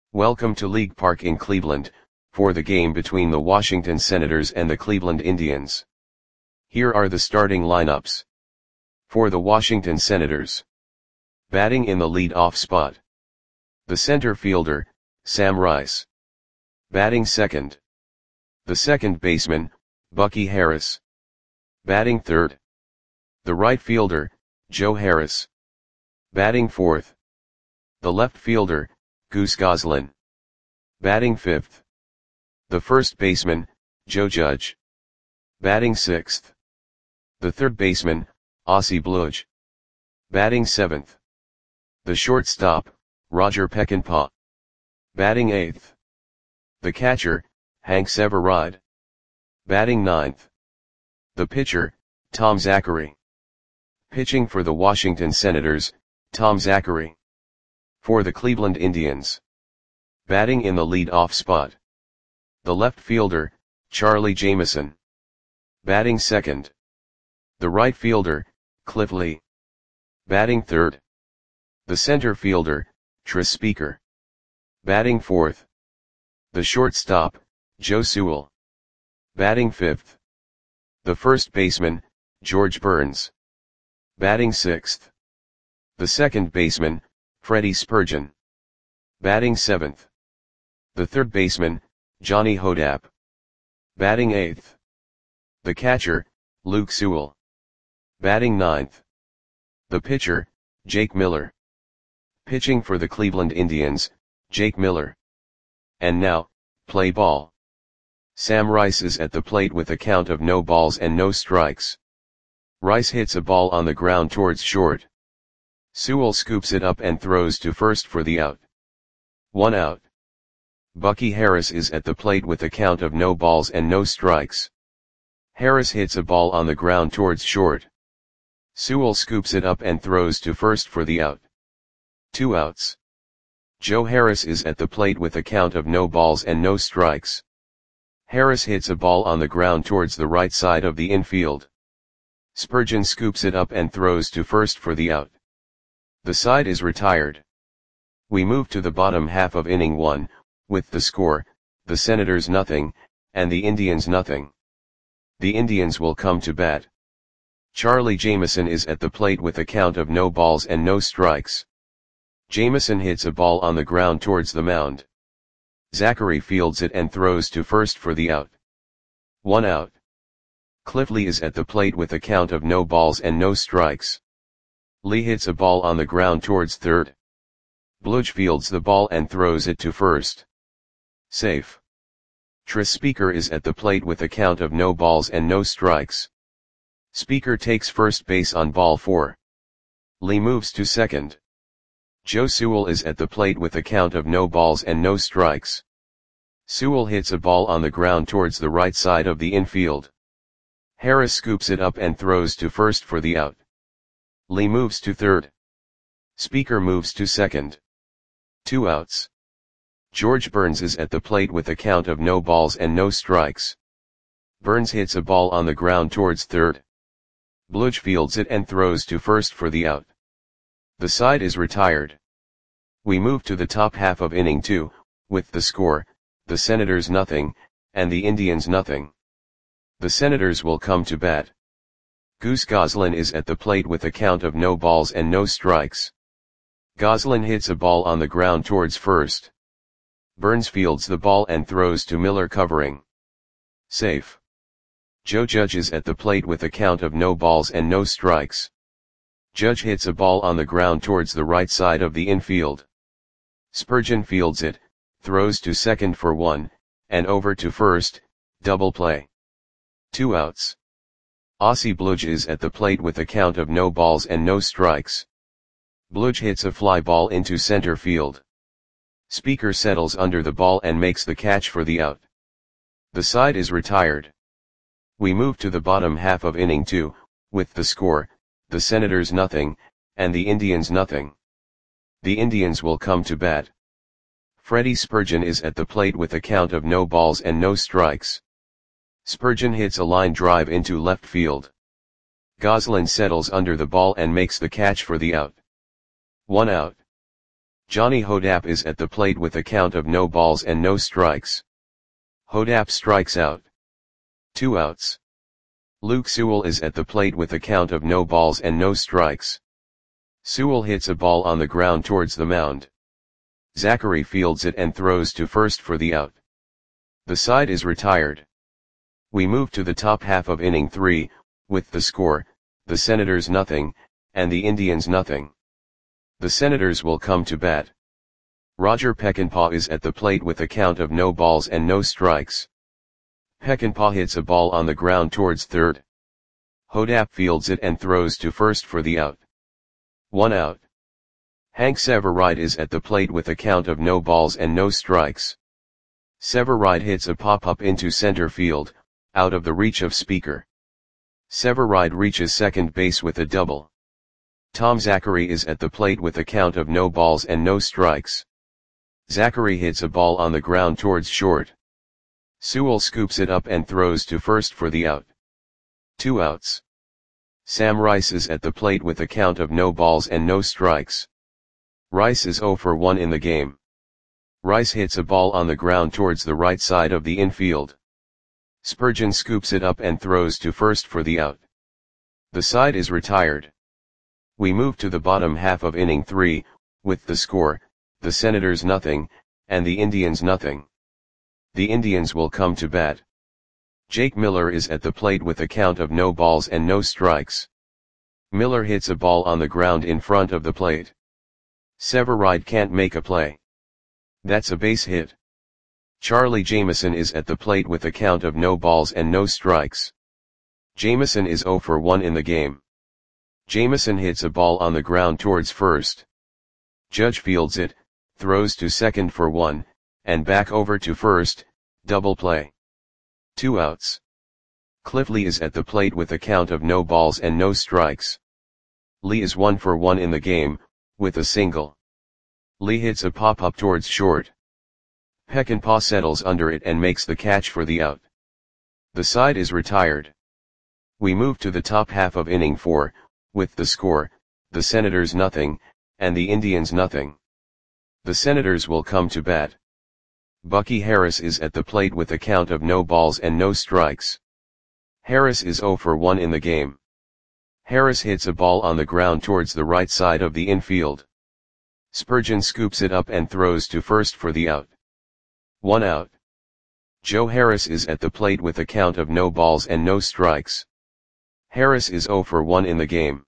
Welcome to League Park in Cleveland, for the game between the Washington Senators and the Cleveland Indians. Here are the starting lineups. For the Washington Senators. Batting in the lead-off spot. The center fielder, Sam Rice. Batting second. The second baseman, Bucky Harris. Batting third. The right fielder, Joe Harris. Batting fourth. The left fielder, Goose Goslin. Batting fifth. The first baseman, Joe Judge. Batting sixth. The third baseman, Ozzie Bludge. Batting seventh. The shortstop, Roger Peckinpah. Batting eighth. The catcher, Hank Severide. Batting ninth. The pitcher, Tom Zachary. Pitching for the Washington Senators, Tom Zachary. For the Cleveland Indians. Batting in the lead-off spot. The left fielder, Charlie Jameson. Batting second. The right fielder, Cliff Lee. Batting third. The center fielder, Tris Speaker. Batting fourth. The shortstop, Joe Sewell. Batting fifth. The first baseman, George Burns. Batting sixth. The second baseman, Freddie Spurgeon. Batting seventh. The third baseman, Johnny Hodap. Batting eighth. The catcher, Luke Sewell. Batting ninth. The pitcher, Jake Miller. Pitching for the Cleveland Indians, Jake Miller. And now, play ball. Sam Rice is at the plate with a count of no balls and no strikes. Rice hits a ball on the ground towards short. Sewell scoops it up and throws to first for the out. 1 out. Bucky Harris is at the plate with a count of no balls and no strikes. Harris hits a ball on the ground towards short. Sewell scoops it up and throws to first for the out. 2 outs. Joe Harris is at the plate with a count of no balls and no strikes. Harris hits a ball on the ground towards the right side of the infield. Spurgeon scoops it up and throws to first for the out. The side is retired. We move to the bottom half of inning 1, with the score, the Senators nothing, and the Indians nothing. The Indians will come to bat. Charlie Jameson is at the plate with a count of no balls and no strikes. Jameson hits a ball on the ground towards the mound. Zachary fields it and throws to first for the out. 1 out. Cliff Lee is at the plate with a count of no balls and no strikes. Lee hits a ball on the ground towards third. Bludge fields the ball and throws it to first. Safe. Tris Speaker is at the plate with a count of no balls and no strikes. Speaker takes first base on ball 4. Lee moves to second. Joe Sewell is at the plate with a count of no balls and no strikes. Sewell hits a ball on the ground towards the right side of the infield. Harris scoops it up and throws to first for the out. Lee moves to third. Speaker moves to second. 2 outs. George Burns is at the plate with a count of no balls and no strikes. Burns hits a ball on the ground towards third. Bludge fields it and throws to first for the out. The side is retired. We move to the top half of inning 2, with the score, the Senators nothing, and the Indians nothing. The Senators will come to bat. Goose Goslin is at the plate with a count of no balls and no strikes. Goslin hits a ball on the ground towards first. Burns fields the ball and throws to Miller covering. Safe. Joe Judge is at the plate with a count of no balls and no strikes. Judge hits a ball on the ground towards the right side of the infield. Spurgeon fields it, throws to second for 1, and over to first, double play. 2 outs. Ozzie Bludge is at the plate with a count of no balls and no strikes. Bludge hits a fly ball into center field. Speaker settles under the ball and makes the catch for the out. The side is retired. We move to the bottom half of inning 2, with the score, the Senators nothing, and the Indians nothing. The Indians will come to bat. Freddie Spurgeon is at the plate with a count of no balls and no strikes. Spurgeon hits a line drive into left field. Goslin settles under the ball and makes the catch for the out. 1 out. Johnny Hodapp is at the plate with a count of no balls and no strikes. Hodapp strikes out. 2 outs. Luke Sewell is at the plate with a count of no balls and no strikes. Sewell hits a ball on the ground towards the mound. Zachary fields it and throws to first for the out. The side is retired. We move to the top half of inning 3, with the score, the Senators nothing, and the Indians nothing. The Senators will come to bat. Roger Peckinpah is at the plate with a count of no balls and no strikes. Peckinpah hits a ball on the ground towards third. Hodapp fields it and throws to first for the out. 1 out. Hank Severide is at the plate with a count of no balls and no strikes. Severide hits a pop-up into center field, out of the reach of Speaker. Severide reaches second base with a double. Tom Zachary is at the plate with a count of no balls and no strikes. Zachary hits a ball on the ground towards short. Sewell scoops it up and throws to first for the out. 2 outs. Sam Rice is at the plate with a count of no balls and no strikes. Rice is 0 for 1 in the game. Rice hits a ball on the ground towards the right side of the infield. Spurgeon scoops it up and throws to first for the out. The side is retired. We move to the bottom half of inning 3, with the score, the Senators nothing, and the Indians nothing. The Indians will come to bat. Jake Miller is at the plate with a count of no balls and no strikes. Miller hits a ball on the ground in front of the plate. Severide can't make a play. That's a base hit. Charlie Jameson is at the plate with a count of no balls and no strikes. Jameson is 0 for 1 in the game. Jameson hits a ball on the ground towards first. Judge fields it, throws to second for 1, and back over to first, double play. 2 outs. Cliff Lee is at the plate with a count of no balls and no strikes. Lee is 1 for 1 in the game, with a single. Lee hits a pop-up towards short. Peckinpah settles under it and makes the catch for the out. The side is retired. We move to the top half of inning 4, with the score, the Senators nothing, and the Indians nothing. The Senators will come to bat. Bucky Harris is at the plate with a count of no balls and no strikes. Harris is 0 for 1 in the game. Harris hits a ball on the ground towards the right side of the infield. Spurgeon scoops it up and throws to first for the out. 1 out. Joe Harris is at the plate with a count of no balls and no strikes. Harris is 0 for 1 in the game.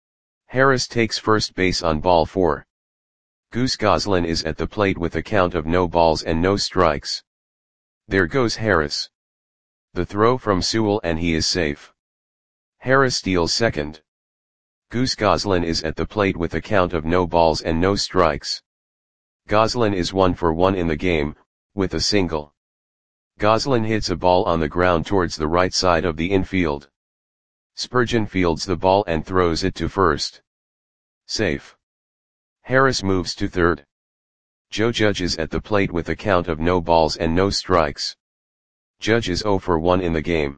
Harris takes first base on ball 4. Goose Goslin is at the plate with a count of no balls and no strikes. There goes Harris. The throw from Sewell and he is safe. Harris steals second. Goose Goslin is at the plate with a count of no balls and no strikes. Goslin is 1 for 1 in the game, with a single. Goslin hits a ball on the ground towards the right side of the infield. Spurgeon fields the ball and throws it to first. Safe. Harris moves to third. Joe Judge is at the plate with a count of no balls and no strikes. Judge is 0 for 1 in the game.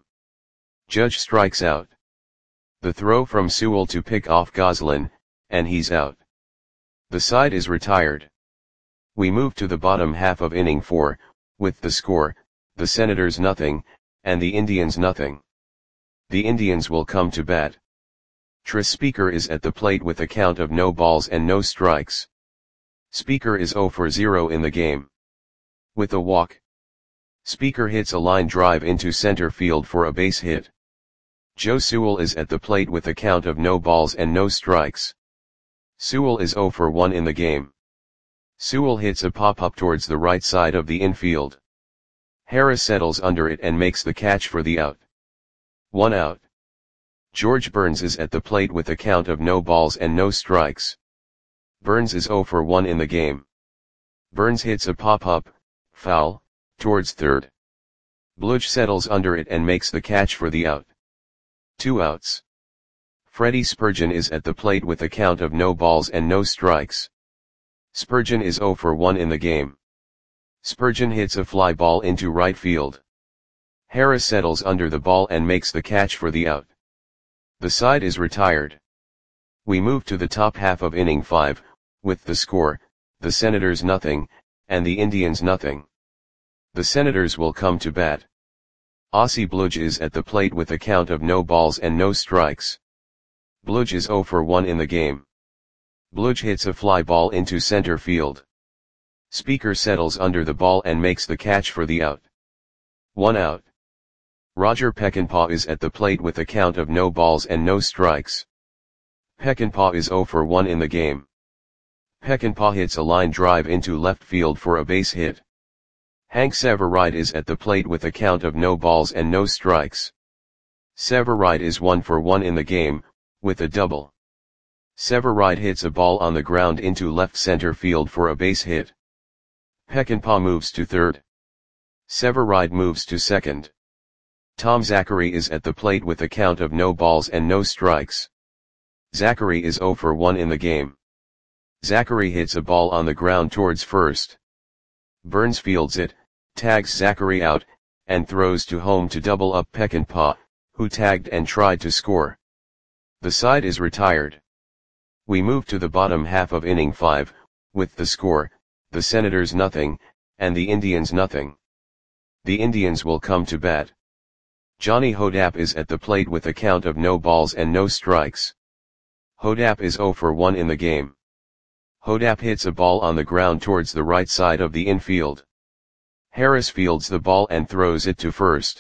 Judge strikes out. The throw from Sewell to pick off Goslin, and he's out. The side is retired. We move to the bottom half of inning 4, with the score, the Senators nothing, and the Indians nothing. The Indians will come to bat. Tris Speaker is at the plate with a count of no balls and no strikes. Speaker is 0 for 0 in the game. With a walk. Speaker hits a line drive into center field for a base hit. Joe Sewell is at the plate with a count of no balls and no strikes. Sewell is 0 for 1 in the game. Sewell hits a pop-up towards the right side of the infield. Harris settles under it and makes the catch for the out. 1 out. George Burns is at the plate with a count of no balls and no strikes. Burns is 0 for 1 in the game. Burns hits a pop-up, foul, towards third. Bludge settles under it and makes the catch for the out. 2 outs. Freddie Spurgeon is at the plate with a count of no balls and no strikes. Spurgeon is 0 for 1 in the game. Spurgeon hits a fly ball into right field. Harris settles under the ball and makes the catch for the out. The side is retired. We move to the top half of inning 5, with the score, the Senators nothing, and the Indians nothing. The Senators will come to bat. Aussie Bludge is at the plate with a count of no balls and no strikes. Bludge is 0 for 1 in the game. Bludge hits a fly ball into center field. Speaker settles under the ball and makes the catch for the out. 1 out. Roger Peckinpah is at the plate with a count of no balls and no strikes. Peckinpah is 0 for 1 in the game. Peckinpah hits a line drive into left field for a base hit. Hank Severide is at the plate with a count of no balls and no strikes. Severide is 1 for 1 in the game, with a double. Severide hits a ball on the ground into left center field for a base hit. Peckinpah moves to third. Severide moves to second. Tom Zachary is at the plate with a count of no balls and no strikes. Zachary is 0 for 1 in the game. Zachary hits a ball on the ground towards first. Burns fields it, tags Zachary out, and throws to home to double up Peckinpah, who tagged and tried to score. The side is retired. We move to the bottom half of inning 5, with the score, the Senators nothing, and the Indians nothing. The Indians will come to bat. Johnny Hodapp is at the plate with a count of no balls and no strikes. Hodapp is 0 for 1 in the game. Hodapp hits a ball on the ground towards the right side of the infield. Harris fields the ball and throws it to first.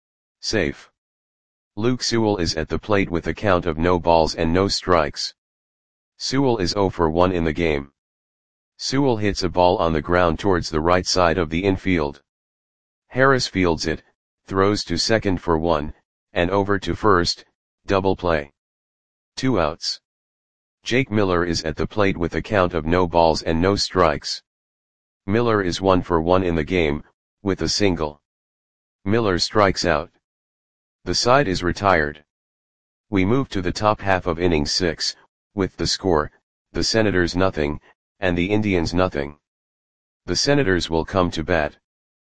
Safe. Luke Sewell is at the plate with a count of no balls and no strikes. Sewell is 0 for 1 in the game. Sewell hits a ball on the ground towards the right side of the infield. Harris fields it, throws to second for 1, and over to first, double play. 2 outs. Jake Miller is at the plate with a count of no balls and no strikes. Miller is 1 for 1 in the game, with a single. Miller strikes out. The side is retired. We move to the top half of inning 6, with the score, the Senators nothing, and the Indians nothing. The Senators will come to bat.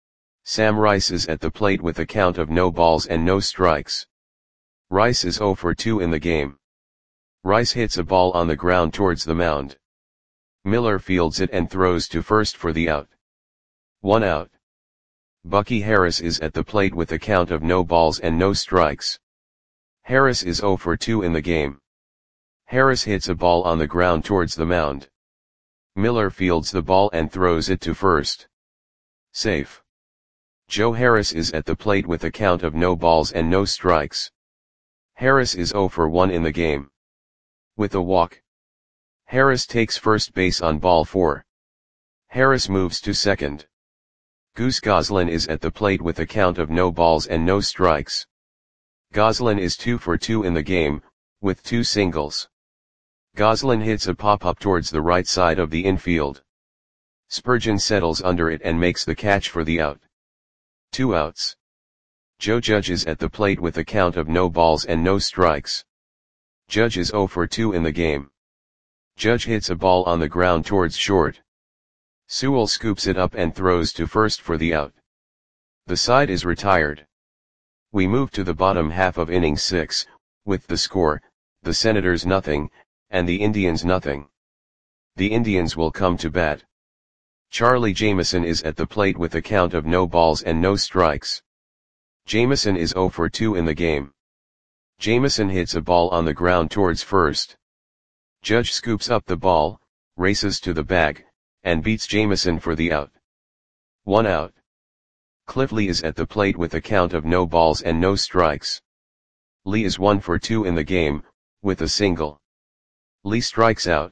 Sam Rice is at the plate with a count of no balls and no strikes. Rice is 0 for 2 in the game. Rice hits a ball on the ground towards the mound. Miller fields it and throws to first for the out. 1 out. Bucky Harris is at the plate with a count of no balls and no strikes. Harris is 0 for 2 in the game. Harris hits a ball on the ground towards the mound. Miller fields the ball and throws it to first. Safe. Joe Harris is at the plate with a count of no balls and no strikes. Harris is 0 for 1 in the game. With a walk. Harris takes first base on ball 4. Harris moves to second. Goose Goslin is at the plate with a count of no balls and no strikes. Goslin is 2 for 2 in the game, with 2 singles. Goslin hits a pop-up towards the right side of the infield. Spurgeon settles under it and makes the catch for the out. 2 outs. Joe Judge is at the plate with a count of no balls and no strikes. Judge is 0 for 2 in the game. Judge hits a ball on the ground towards short. Sewell scoops it up and throws to first for the out. The side is retired. We move to the bottom half of inning 6, with the score, the Senators nothing, and the Indians nothing. The Indians will come to bat. Charlie Jameson is at the plate with a count of no balls and no strikes. Jameson is 0 for 2 in the game. Jameson hits a ball on the ground towards first. Judge scoops up the ball, races to the bag, and beats Jameson for the out. 1 out. Cliff Lee is at the plate with a count of no balls and no strikes. Lee is 1 for 2 in the game, with a single. Lee strikes out.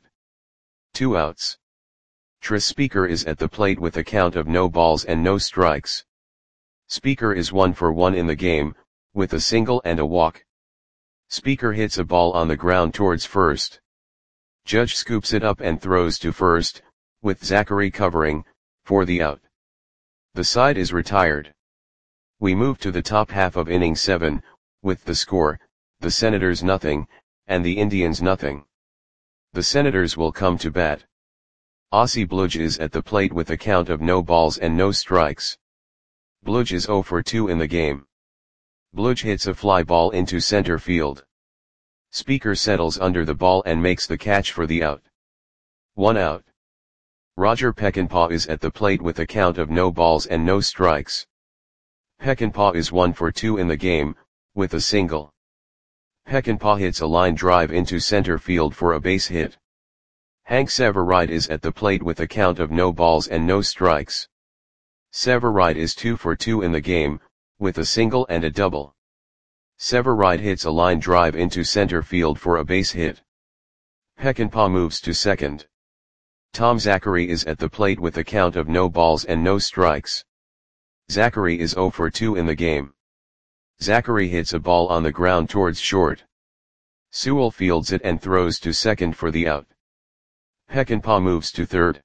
2 outs. Tris Speaker is at the plate with a count of no balls and no strikes. Speaker is 1 for 1 in the game, with a single and a walk. Speaker hits a ball on the ground towards first. Judge scoops it up and throws to first, with Zachary covering, for the out. The side is retired. We move to the top half of inning 7, with the score, the Senators nothing, and the Indians nothing. The Senators will come to bat. Aussie Bludge is at the plate with a count of no balls and no strikes. Bludge is 0 for 2 in the game. Bludge hits a fly ball into center field. Speaker settles under the ball and makes the catch for the out. 1 out. Roger Peckinpah is at the plate with a count of no balls and no strikes. Peckinpah is 1 for 2 in the game, with a single. Peckinpah hits a line drive into center field for a base hit. Hank Severide is at the plate with a count of no balls and no strikes. Severide is 2 for 2 in the game, with a single and a double. Severide hits a line drive into center field for a base hit. Peckinpah moves to second. Tom Zachary is at the plate with a count of no balls and no strikes. Zachary is 0 for 2 in the game. Zachary hits a ball on the ground towards short. Sewell fields it and throws to second for the out. Peckinpah moves to third.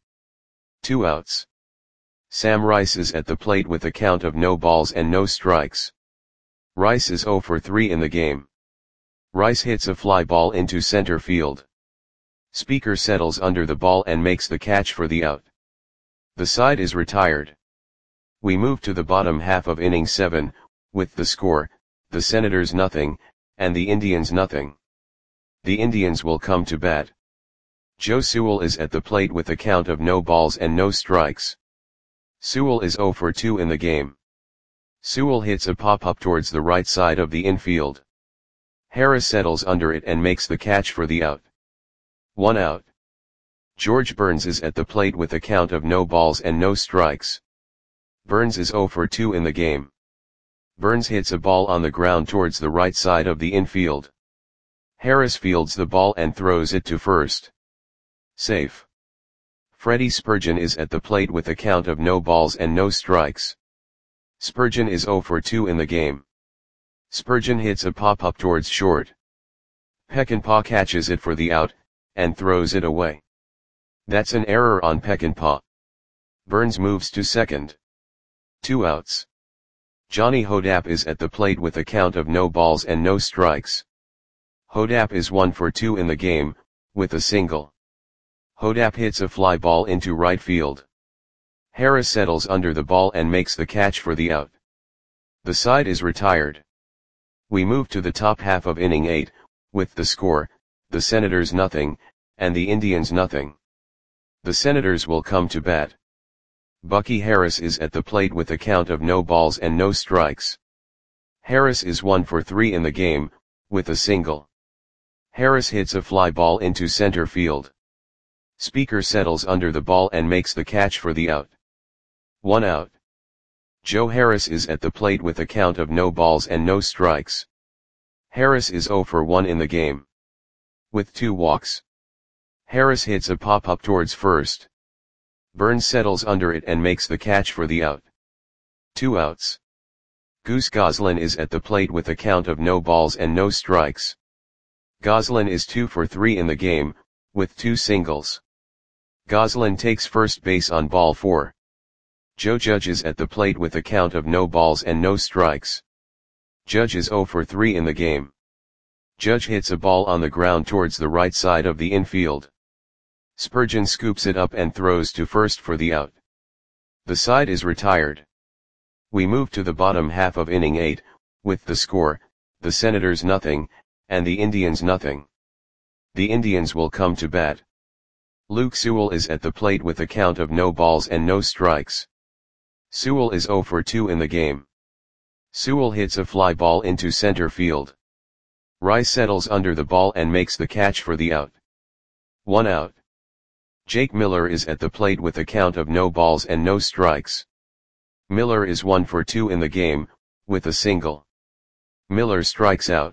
2 outs. Sam Rice is at the plate with a count of no balls and no strikes. Rice is 0 for 3 in the game. Rice hits a fly ball into center field. Speaker settles under the ball and makes the catch for the out. The side is retired. We move to the bottom half of inning 7, with the score, the Senators nothing, and the Indians nothing. The Indians will come to bat. Joe Sewell is at the plate with a count of no balls and no strikes. Sewell is 0 for 2 in the game. Sewell hits a pop-up towards the right side of the infield. Harris settles under it and makes the catch for the out. 1 out. George Burns is at the plate with a count of no balls and no strikes. Burns is 0 for 2 in the game. Burns hits a ball on the ground towards the right side of the infield. Harris fields the ball and throws it to first. Safe. Freddie Spurgeon is at the plate with a count of no balls and no strikes. Spurgeon is 0 for 2 in the game. Spurgeon hits a pop-up towards short. Peckinpah catches it for the out, and throws it away. That's an error on Peckinpah. Burns moves to second. 2 outs. Johnny Hodapp is at the plate with a count of no balls and no strikes. Hodapp is 1 for 2 in the game, with a single. Hodapp hits a fly ball into right field. Harris settles under the ball and makes the catch for the out. The side is retired. We move to the top half of inning 8, with the score, the Senators nothing, and the Indians nothing. The Senators will come to bat. Bucky Harris is at the plate with a count of no balls and no strikes. Harris is 1 for 3 in the game, with a single. Harris hits a fly ball into center field. Speaker settles under the ball and makes the catch for the out. 1 out. Joe Harris is at the plate with a count of no balls and no strikes. Harris is 0 for 1 in the game. With 2 walks. Harris hits a pop-up towards first. Burns settles under it and makes the catch for the out. 2 outs. Goose Goslin is at the plate with a count of no balls and no strikes. Goslin is 2 for 3 in the game, with 2 singles. Goslin takes first base on ball 4. Joe Judge is at the plate with a count of no balls and no strikes. Judge is 0 for 3 in the game. Judge hits a ball on the ground towards the right side of the infield. Spurgeon scoops it up and throws to first for the out. The side is retired. We move to the bottom half of inning 8, with the score, the Senators nothing, and the Indians nothing. The Indians will come to bat. Luke Sewell is at the plate with a count of no balls and no strikes. Sewell is 0 for 2 in the game. Sewell hits a fly ball into center field. Rice settles under the ball and makes the catch for the out. 1 out. Jake Miller is at the plate with a count of no balls and no strikes. Miller is 1 for 2 in the game, with a single. Miller strikes out.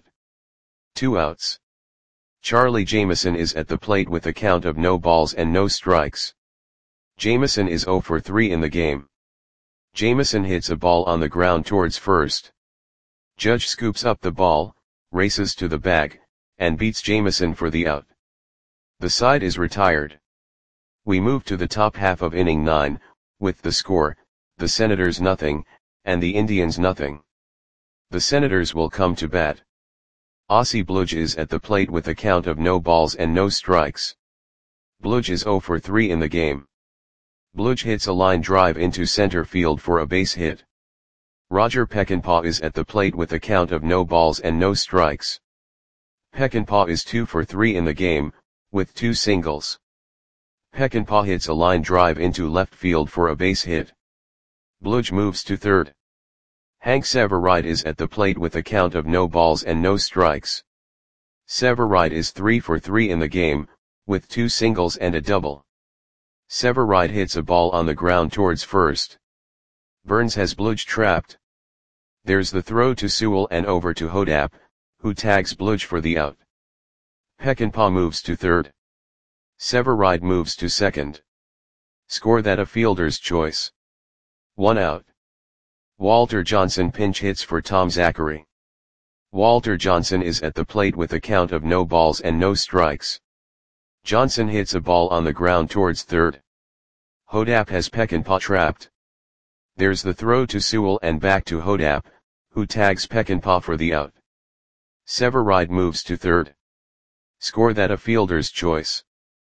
2 outs. Charlie Jameson is at the plate with a count of no balls and no strikes. Jameson is 0 for 3 in the game. Jameson hits a ball on the ground towards first. Judge scoops up the ball, races to the bag, and beats Jameson for the out. The side is retired. We move to the top half of inning 9, with the score, the Senators nothing, and the Indians nothing. The Senators will come to bat. Ossie Bludge is at the plate with a count of no balls and no strikes. Bludge is 0 for 3 in the game. Bludge hits a line drive into center field for a base hit. Roger Peckinpah is at the plate with a count of no balls and no strikes. Peckinpah is 2 for 3 in the game, with 2 singles. Peckinpah hits a line drive into left field for a base hit. Bludge moves to third. Hank Severide is at the plate with a count of no balls and no strikes. Severide is 3 for 3 in the game, with 2 singles and a double. Severide hits a ball on the ground towards first. Burns has Bludge trapped. There's the throw to Sewell and over to Hodap, who tags Bludge for the out. Peckinpah moves to third. Severide moves to second. Score that a fielder's choice. 1 out. Walter Johnson pinch hits for Tom Zachary. Walter Johnson is at the plate with a count of no balls and no strikes. Johnson hits a ball on the ground towards third. Hodap has Peckinpah trapped. There's the throw to Sewell and back to Hodap, who tags Peckinpah for the out. Severide moves to third. Score that a fielder's choice.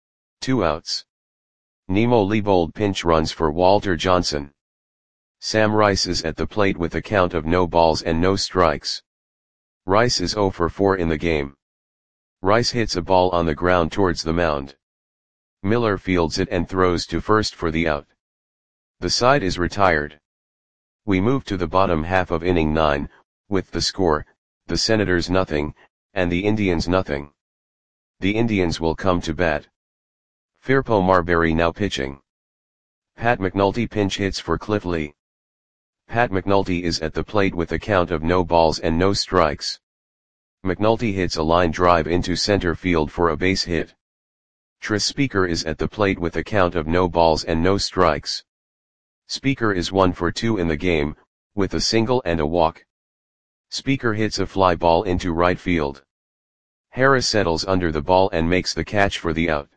2 outs. Nemo Leibold pinch runs for Walter Johnson. Sam Rice is at the plate with a count of no balls and no strikes. Rice is 0 for 4 in the game. Rice hits a ball on the ground towards the mound. Miller fields it and throws to first for the out. The side is retired. We move to the bottom half of inning 9, with the score, the Senators nothing, and the Indians nothing. The Indians will come to bat. Firpo Marbury now pitching. Pat McNulty pinch hits for Cliff Lee. Pat McNulty is at the plate with a count of no balls and no strikes. McNulty hits a line drive into center field for a base hit. Tris Speaker is at the plate with a count of no balls and no strikes. Speaker is 1 for 2 in the game, with a single and a walk. Speaker hits a fly ball into right field. Harris settles under the ball and makes the catch for the out.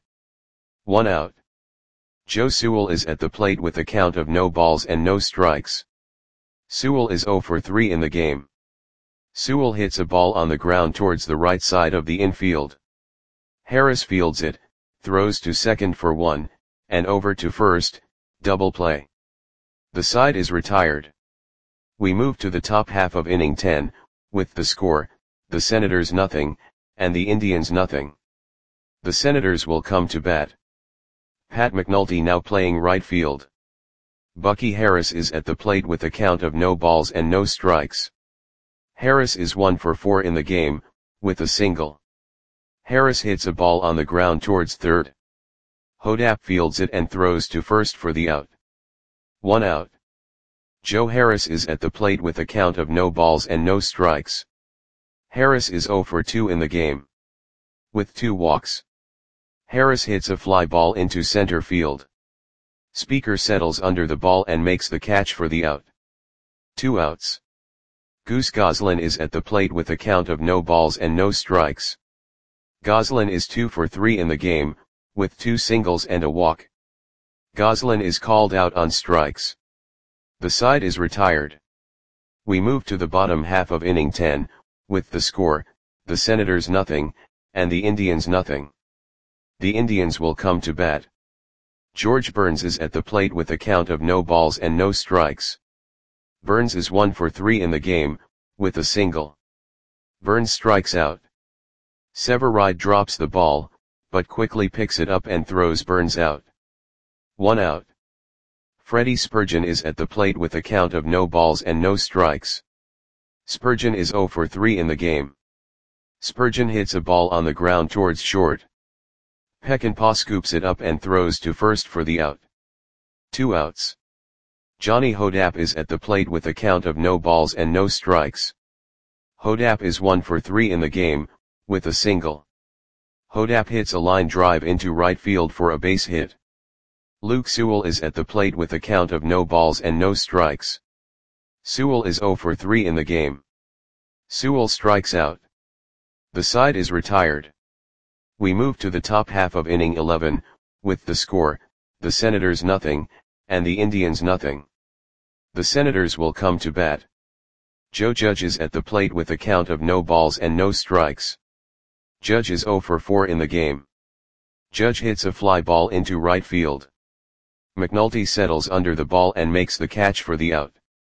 1 out. Joe Sewell is at the plate with a count of no balls and no strikes. Sewell is 0 for 3 in the game. Sewell hits a ball on the ground towards the right side of the infield. Harris fields it, throws to second for 1, and over to first, double play. The side is retired. We move to the top half of inning 10, with the score, the Senators nothing, and the Indians nothing. The Senators will come to bat. Pat McNulty now playing right field. Bucky Harris is at the plate with a count of no balls and no strikes. Harris is 1 for 4 in the game, with a single. Harris hits a ball on the ground towards third. Hodap fields it and throws to first for the out. 1 out. Joe Harris is at the plate with a count of no balls and no strikes. Harris is 0 for 2 in the game. With 2 walks. Harris hits a fly ball into center field. Speaker settles under the ball and makes the catch for the out. 2 outs. Goose Goslin is at the plate with a count of no balls and no strikes. Goslin is 2 for 3 in the game, with 2 singles and a walk. Goslin is called out on strikes. The side is retired. We move to the bottom half of inning 10, with the score, the Senators nothing, and the Indians nothing. The Indians will come to bat. George Burns is at the plate with a count of no balls and no strikes. Burns is 1 for 3 in the game, with a single. Burns strikes out. Severide drops the ball, but quickly picks it up and throws Burns out. 1 out. Freddie Spurgeon is at the plate with a count of no balls and no strikes. Spurgeon is 0 for 3 in the game. Spurgeon hits a ball on the ground towards short. Peckinpah scoops it up and throws to first for the out. 2 outs. Johnny Hodap is at the plate with a count of no balls and no strikes. Hodap is 1 for 3 in the game, with a single. Hodap hits a line drive into right field for a base hit. Luke Sewell is at the plate with a count of no balls and no strikes. Sewell is 0 for 3 in the game. Sewell strikes out. The side is retired. We move to the top half of inning 11, with the score, the Senators nothing, and the Indians nothing. The Senators will come to bat. Joe Judge is at the plate with a count of no balls and no strikes. Judge is 0 for 4 in the game. Judge hits a fly ball into right field. McNulty settles under the ball and makes the catch for the out.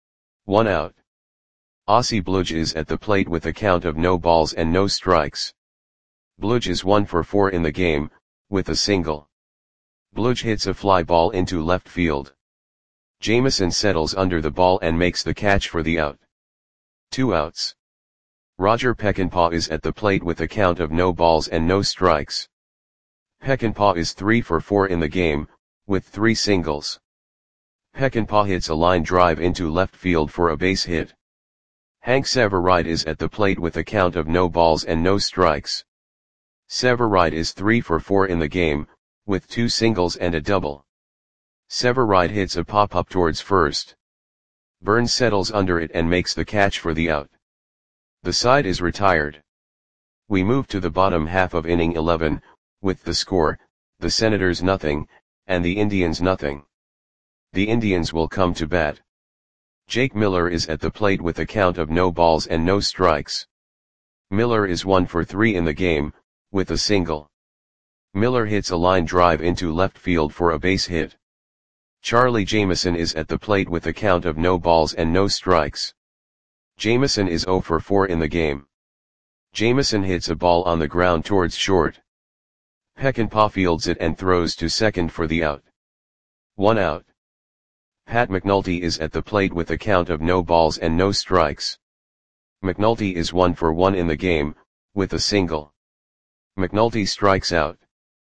1 out. Ossie Bludge is at the plate with a count of no balls and no strikes. Bludge is 1 for 4 in the game, with a single. Bluch hits a fly ball into left field. Jameson settles under the ball and makes the catch for the out. 2 outs. Roger Peckinpah is at the plate with a count of no balls and no strikes. Peckinpah is 3 for 4 in the game, with 3 singles. Peckinpah hits a line drive into left field for a base hit. Hank Severide is at the plate with a count of no balls and no strikes. Severide is 3 for 4 in the game, with 2 singles and a double. Severide hits a pop-up towards first. Burns settles under it and makes the catch for the out. The side is retired. We move to the bottom half of inning 11, with the score, the Senators nothing, and the Indians nothing. The Indians will come to bat. Jake Miller is at the plate with a count of no balls and no strikes. Miller is 1 for 3 in the game, with a single. Miller hits a line drive into left field for a base hit. Charlie Jameson is at the plate with a count of no balls and no strikes. Jameson is 0 for 4 in the game. Jameson hits a ball on the ground towards short. Peckinpah fields it and throws to second for the out. 1 out. Pat McNulty is at the plate with a count of no balls and no strikes. McNulty is 1 for 1 in the game, with a single. McNulty strikes out.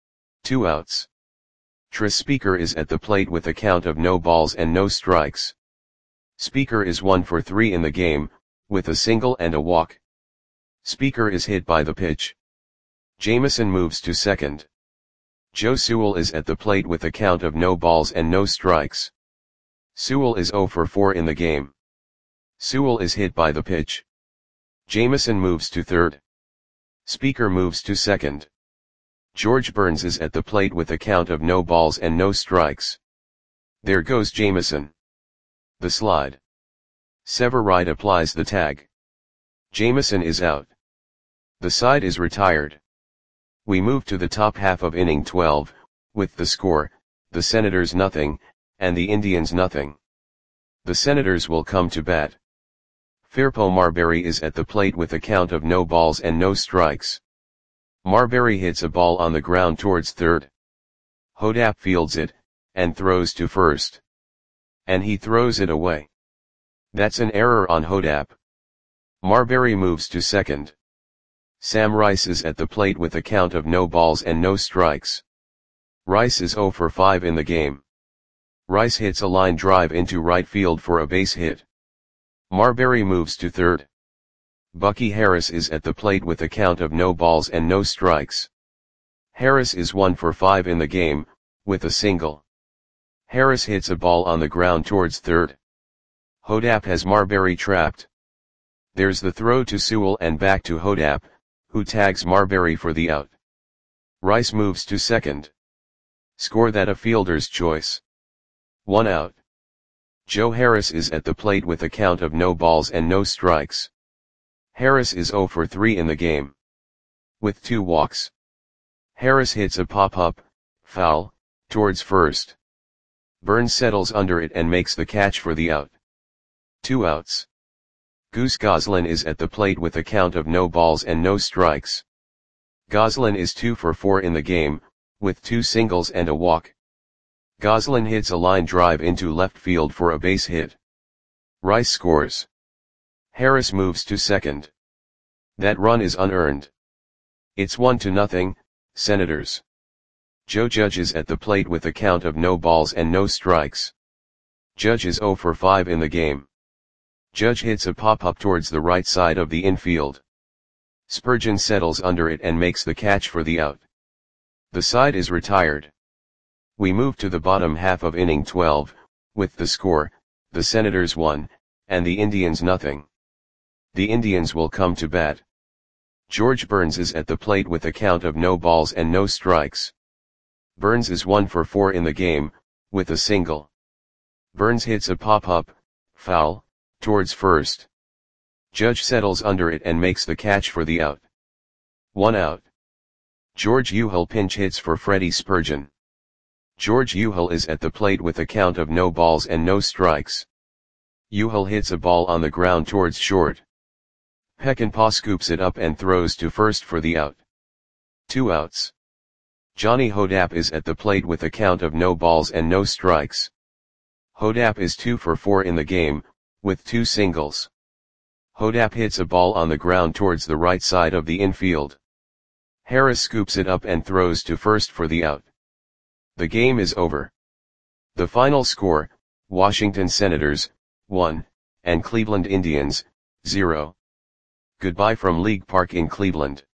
2 outs. Tris Speaker is at the plate with a count of no balls and no strikes. Speaker is 1 for 3 in the game, with a single and a walk. Speaker is hit by the pitch. Jameson moves to second. Joe Sewell is at the plate with a count of no balls and no strikes. Sewell is 0 for 4 in the game. Sewell is hit by the pitch. Jameson moves to third. Speaker moves to second. George Burns is at the plate with a count of no balls and no strikes. There goes Jameson. The slide. Severide applies the tag. Jameson is out. The side is retired. We move to the top half of inning 12, with the score, the Senators nothing, and the Indians nothing. The Senators will come to bat. Firpo Marbury is at the plate with a count of no balls and no strikes. Marbury hits a ball on the ground towards third. Hodap fields it, and throws to first. And he throws it away. That's an error on Hodap. Marbury moves to second. Sam Rice is at the plate with a count of no balls and no strikes. Rice is 0 for 5 in the game. Rice hits a line drive into right field for a base hit. Marbury moves to third. Bucky Harris is at the plate with a count of no balls and no strikes. Harris is 1 for 5 in the game, with a single. Harris hits a ball on the ground towards third. Hodap has Marbury trapped. There's the throw to Sewell and back to Hodap, who tags Marbury for the out. Rice moves to second. Score that a fielder's choice. 1 out. Joe Harris is at the plate with a count of no balls and no strikes. Harris is 0 for 3 in the game. With 2 walks. Harris hits a pop-up, foul, towards first. Burns settles under it and makes the catch for the out. 2 outs. Goose Goslin is at the plate with a count of no balls and no strikes. Goslin is 2 for 4 in the game, with 2 singles and a walk. Goslin hits a line drive into left field for a base hit. Rice scores. Harris moves to second. That run is unearned. It's 1-0, Senators. Joe Judge is at the plate with a count of no balls and no strikes. Judge is 0 for 5 in the game. Judge hits a pop-up towards the right side of the infield. Spurgeon settles under it and makes the catch for the out. The side is retired. We move to the bottom half of inning 12, with the score, the Senators 1, and the Indians nothing. The Indians will come to bat. George Burns is at the plate with a count of no balls and no strikes. Burns is 1 for 4 in the game, with a single. Burns hits a pop-up, foul, towards first. Judge settles under it and makes the catch for the out. 1 out. George Uhill pinch hits for Freddie Spurgeon. George Uhill is at the plate with a count of no balls and no strikes. Uhill hits a ball on the ground towards short. Peckinpah scoops it up and throws to first for the out. 2 outs. Johnny Hodapp is at the plate with a count of no balls and no strikes. Hodapp is 2 for 4 in the game, with 2 singles. Hodapp hits a ball on the ground towards the right side of the infield. Harris scoops it up and throws to first for the out. The game is over. The final score, Washington Senators, 1, and Cleveland Indians, 0. Goodbye from League Park in Cleveland.